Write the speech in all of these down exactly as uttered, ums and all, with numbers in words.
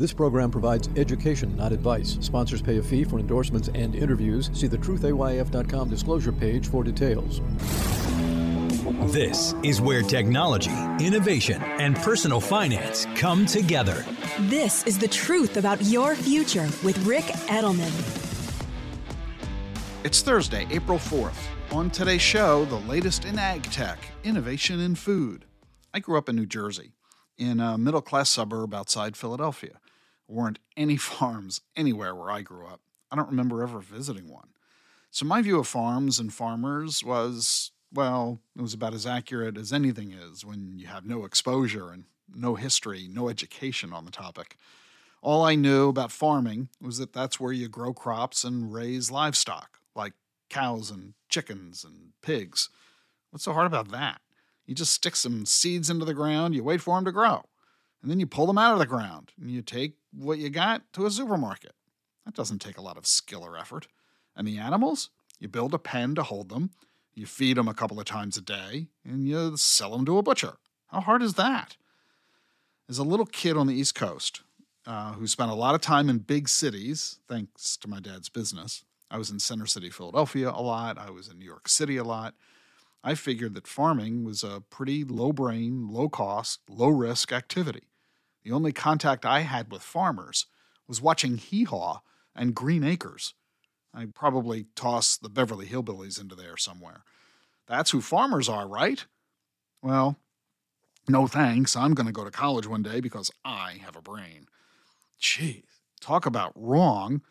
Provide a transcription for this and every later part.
This program provides education, not advice. Sponsors pay a fee for endorsements and interviews. See the truth A Y F dot com disclosure page for details. This is where technology, innovation, and personal finance come together. This is the truth about your future with Ric Edelman. It's Thursday, April fourth. On today's show, the latest in ag tech, innovation in food. I grew up in New Jersey, in a middle-class suburb outside Philadelphia. There weren't any farms anywhere where I grew up. I don't remember ever visiting one. So my view of farms and farmers was, well, it was about as accurate as anything is when you have no exposure and no history, no education on the topic. All I knew about farming was that that's where you grow crops and raise livestock, like cows and chickens and pigs. What's so hard about that? You just stick some seeds into the ground, you wait for them to grow, and then you pull them out of the ground, and you take what you got to a supermarket. That doesn't take a lot of skill or effort. And the animals? You build a pen to hold them, you feed them a couple of times a day, and you sell them to a butcher. How hard is that? As a little kid on the East Coast uh, who spent a lot of time in big cities, thanks to my dad's business, I was in Center City, Philadelphia a lot, I was in New York City a lot, I figured that farming was a pretty low-brain, low-cost, low-risk activity. The only contact I had with farmers was watching Hee Haw and Green Acres. I probably toss the Beverly Hillbillies into there somewhere. That's who farmers are, right? Well, no thanks. I'm going to go to college one day because I have a brain. Jeez, talk about wrong.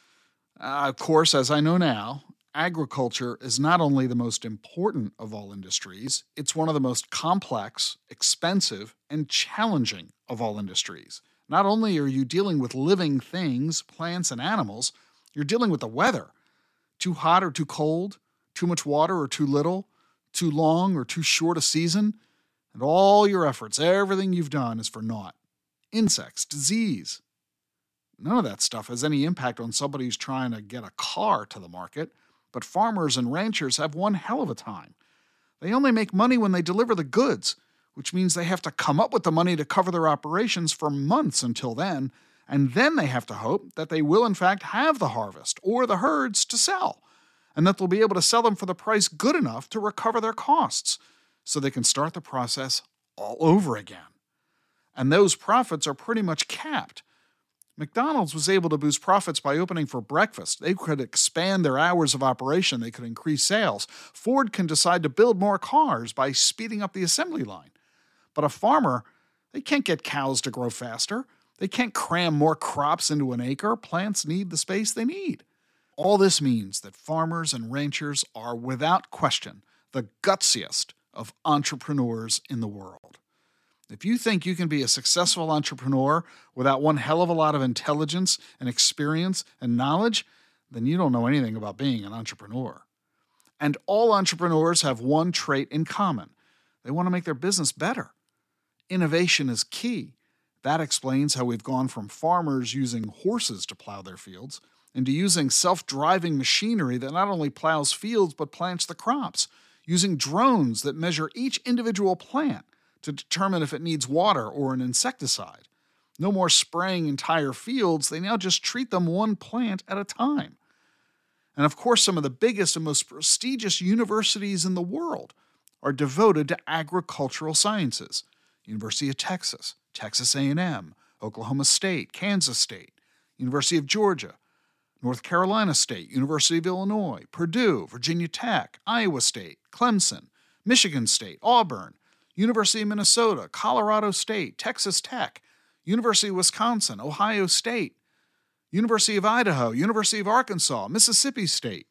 Uh, of course, as I know now, agriculture is not only the most important of all industries, it's one of the most complex, expensive, and challenging of all industries. Not only are you dealing with living things, plants and animals, you're dealing with the weather. Too hot or too cold, too much water or too little, too long or too short a season, and all your efforts, everything you've done is for naught. Insects, disease. None of that stuff has any impact on somebody who's trying to get a car to the market. But farmers and ranchers have one hell of a time. They only make money when they deliver the goods, which means they have to come up with the money to cover their operations for months until then, and then they have to hope that they will in fact have the harvest or the herds to sell, and that they'll be able to sell them for the price good enough to recover their costs, so they can start the process all over again. And those profits are pretty much capped. McDonald's was able to boost profits by opening for breakfast. They could expand their hours of operation. They could increase sales. Ford can decide to build more cars by speeding up the assembly line. But a farmer, they can't get cows to grow faster. They can't cram more crops into an acre. Plants need the space they need. All this means that farmers and ranchers are, without question, the gutsiest of entrepreneurs in the world. If you think you can be a successful entrepreneur without one hell of a lot of intelligence and experience and knowledge, then you don't know anything about being an entrepreneur. And all entrepreneurs have one trait in common. They want to make their business better. Innovation is key. That explains how we've gone from farmers using horses to plow their fields into using self-driving machinery that not only plows fields but plants the crops, using drones that measure each individual plant to determine if it needs water or an insecticide. No more spraying entire fields, they now just treat them one plant at a time. And of course, some of the biggest and most prestigious universities in the world are devoted to agricultural sciences. University of Texas, Texas A and M, Oklahoma State, Kansas State, University of Georgia, North Carolina State, University of Illinois, Purdue, Virginia Tech, Iowa State, Clemson, Michigan State, Auburn, University of Minnesota, Colorado State, Texas Tech, University of Wisconsin, Ohio State, University of Idaho, University of Arkansas, Mississippi State.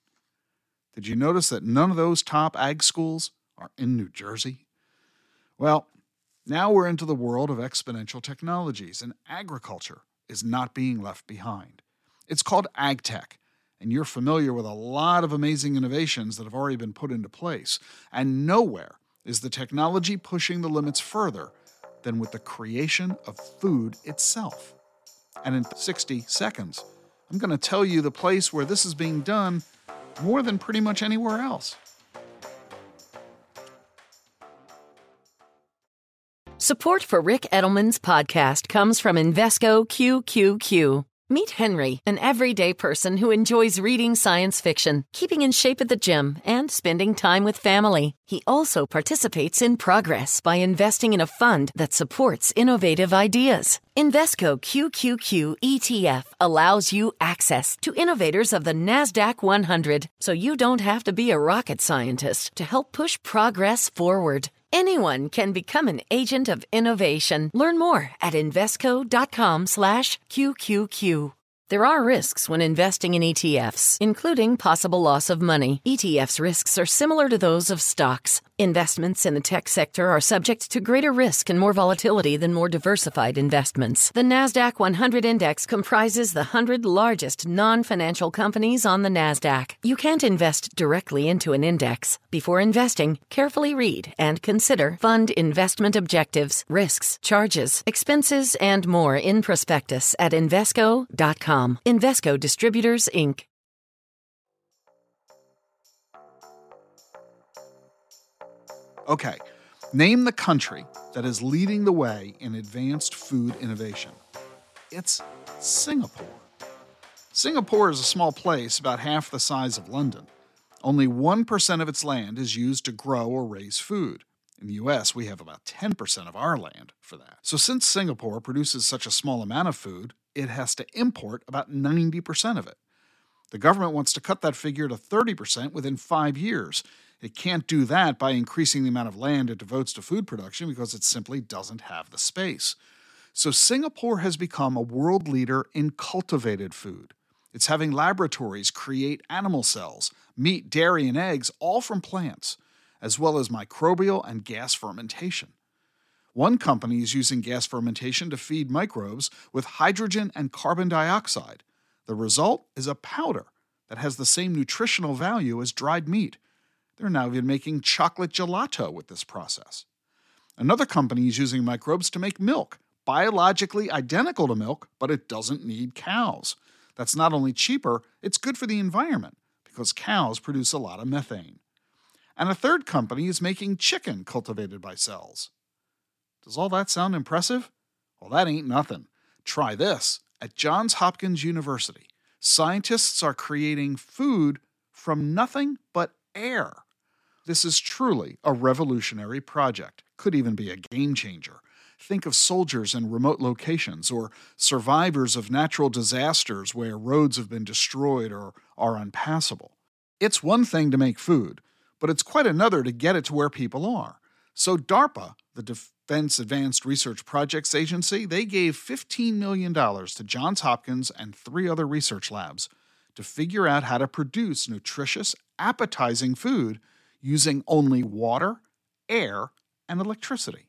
Did you notice that none of those top ag schools are in New Jersey? Well, now we're into the world of exponential technologies, and agriculture is not being left behind. It's called ag tech, and you're familiar with a lot of amazing innovations that have already been put into place, and nowhere is the technology pushing the limits further than with the creation of food itself. And in sixty seconds, I'm going to tell you the place where this is being done more than pretty much anywhere else. Support for Rick Edelman's podcast comes from Invesco Q Q Q. Meet Henry, an everyday person who enjoys reading science fiction, keeping in shape at the gym, and spending time with family. He also participates in Progress by investing in a fund that supports innovative ideas. Invesco Q Q Q E T F allows you access to innovators of the NASDAQ one hundred, so you don't have to be a rocket scientist to help push progress forward. Anyone can become an agent of innovation. Learn more at Invesco.com slash QQQ. There are risks when investing in E T Fs, including possible loss of money. E T Fs' risks are similar to those of stocks. Investments in the tech sector are subject to greater risk and more volatility than more diversified investments. The NASDAQ one hundred Index comprises the one hundred largest non-financial companies on the NASDAQ. You can't invest directly into an index. Before investing, carefully read and consider fund investment objectives, risks, charges, expenses, and more in prospectus at Invesco dot com. Invesco Distributors, Incorporated. Okay, name the country that is leading the way in advanced food innovation. It's Singapore. Singapore is a small place about half the size of London. Only one percent of its land is used to grow or raise food. In the U S, we have about ten percent of our land for that. So since Singapore produces such a small amount of food, it has to import about ninety percent of it. The government wants to cut that figure to thirty percent within five years. It can't do that by increasing the amount of land it devotes to food production because it simply doesn't have the space. So Singapore has become a world leader in cultivated food. It's having laboratories create animal cells, meat, dairy, and eggs, all from plants, as well as microbial and gas fermentation. One company is using gas fermentation to feed microbes with hydrogen and carbon dioxide. The result is a powder that has the same nutritional value as dried meat. They're now even making chocolate gelato with this process. Another company is using microbes to make milk, biologically identical to milk, but it doesn't need cows. That's not only cheaper, it's good for the environment because cows produce a lot of methane. And a third company is making chicken cultivated by cells. Does all that sound impressive? Well, that ain't nothing. Try this. At Johns Hopkins University, scientists are creating food from nothing but air. This is truly a revolutionary project. Could even be a game changer. Think of soldiers in remote locations or survivors of natural disasters where roads have been destroyed or are unpassable. It's one thing to make food, but it's quite another to get it to where people are. So DARPA, the Defense Advanced Research Projects Agency, they gave fifteen million dollars to Johns Hopkins and three other research labs to figure out how to produce nutritious, appetizing food using only water, air, and electricity.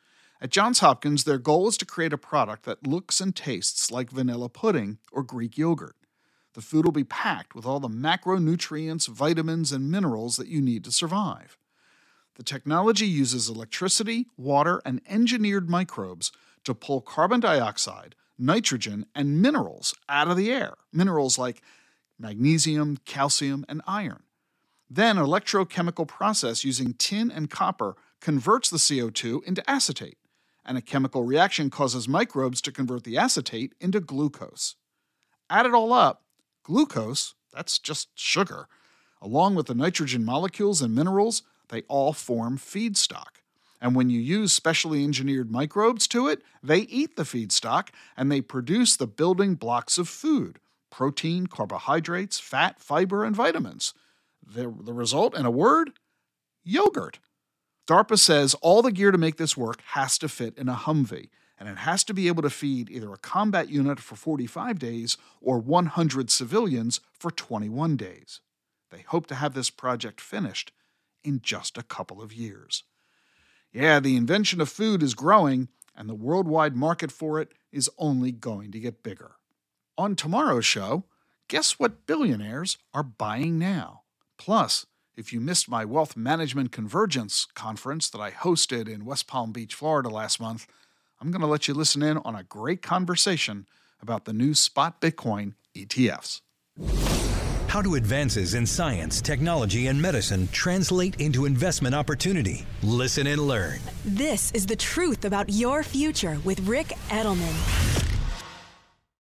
At Johns Hopkins, their goal is to create a product that looks and tastes like vanilla pudding or Greek yogurt. The food will be packed with all the macronutrients, vitamins, and minerals that you need to survive. The technology uses electricity, water, and engineered microbes to pull carbon dioxide, nitrogen, and minerals out of the air, minerals like magnesium, calcium, and iron. Then an electrochemical process using tin and copper converts the C O two into acetate, and a chemical reaction causes microbes to convert the acetate into glucose. Add it all up, glucose, that's just sugar, along with the nitrogen molecules and minerals, they all form feedstock. And when you use specially engineered microbes to it, they eat the feedstock and they produce the building blocks of food: protein, carbohydrates, fat, fiber, and vitamins. The, the result, in a word, yogurt. DARPA says all the gear to make this work has to fit in a Humvee, and it has to be able to feed either a combat unit for forty-five days or one hundred civilians for twenty-one days. They hope to have this project finished in just a couple of years. Yeah, the invention of food is growing, and the worldwide market for it is only going to get bigger. On tomorrow's show, guess what billionaires are buying now? Plus, if you missed my Wealth Management Convergence conference that I hosted in West Palm Beach, Florida last month, I'm going to let you listen in on a great conversation about the new spot Bitcoin E T Fs. How do advances in science, technology, and medicine translate into investment opportunity? Listen and learn. This is The Truth About Your Future with Ric Edelman.